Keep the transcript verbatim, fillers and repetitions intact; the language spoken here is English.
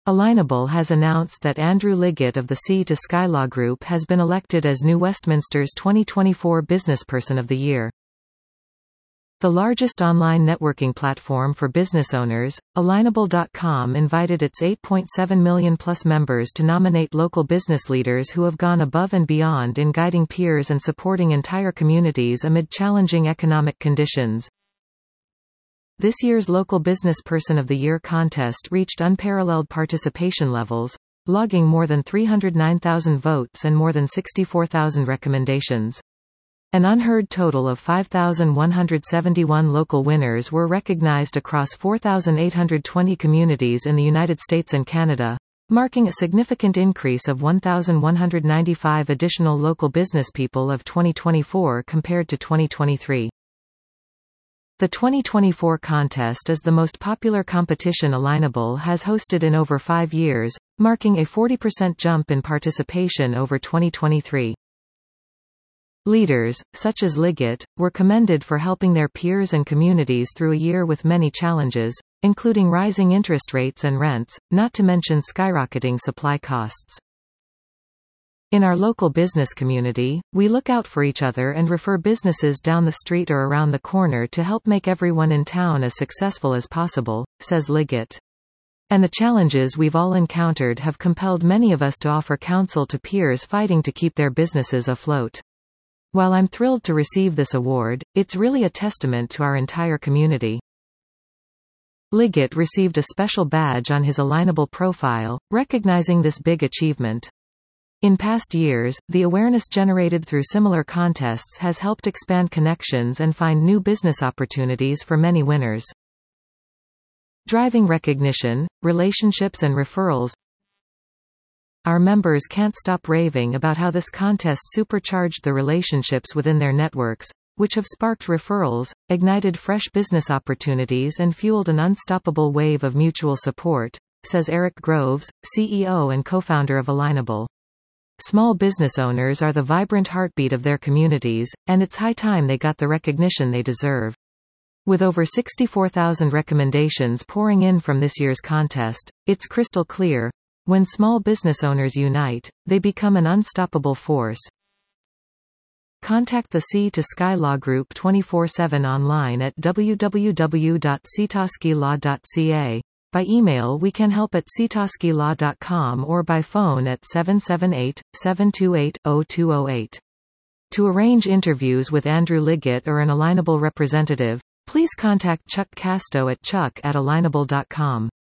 Alignable has announced that Andrew Liggett of the Sea to Sky Law Group has been elected as New Westminster's twenty twenty-four Businessperson of the Year. The largest online networking platform for business owners, Alignable dot com invited its eight point seven million plus members to nominate local business leaders who have gone above and beyond in guiding peers and supporting entire communities amid challenging economic conditions. This year's Local Business Person of the Year contest reached unparalleled participation levels, logging more than three hundred nine thousand votes and more than sixty-four thousand recommendations. An unheard total of five thousand one hundred seventy-one local winners were recognized across four thousand eight hundred twenty communities in the United States and Canada, marking a significant increase of one thousand one hundred ninety-five additional local businesspeople of twenty twenty-four compared to twenty twenty-three. The twenty twenty-four contest is the most popular competition Alignable has hosted in over five years, marking a forty percent jump in participation over twenty twenty-three. Leaders, such as Liggett, were commended for helping their peers and communities through a year with many challenges, including rising interest rates and rents, not to mention skyrocketing supply costs. In our local business community, we look out for each other and refer businesses down the street or around the corner to help make everyone in town as successful as possible, says Liggett. And the challenges we've all encountered have compelled many of us to offer counsel to peers fighting to keep their businesses afloat. While I'm thrilled to receive this award, it's really a testament to our entire community. Liggett received a special badge on his Alignable profile, recognizing this big achievement. In past years, the awareness generated through similar contests has helped expand connections and find new business opportunities for many winners. Driving recognition, relationships and referrals. Our members can't stop raving about how this contest supercharged the relationships within their networks, which have sparked referrals, ignited fresh business opportunities and fueled an unstoppable wave of mutual support, says Eric Groves, C E O and co-founder of Alignable. Small business owners are the vibrant heartbeat of their communities, and it's high time they got the recognition they deserve. With over sixty-four thousand recommendations pouring in from this year's contest, it's crystal clear: when small business owners unite, they become an unstoppable force. Contact the Sea to Sky Law Group twenty-four seven online at w w w dot seatosky law dot c a. By email we can help at seatosky law dot com or by phone at seven seven eight, seven two eight, zero two zero eight. To arrange interviews with Andrew Liggett or an Alignable representative, please contact Chuck Casto at chuck at alignable dot com.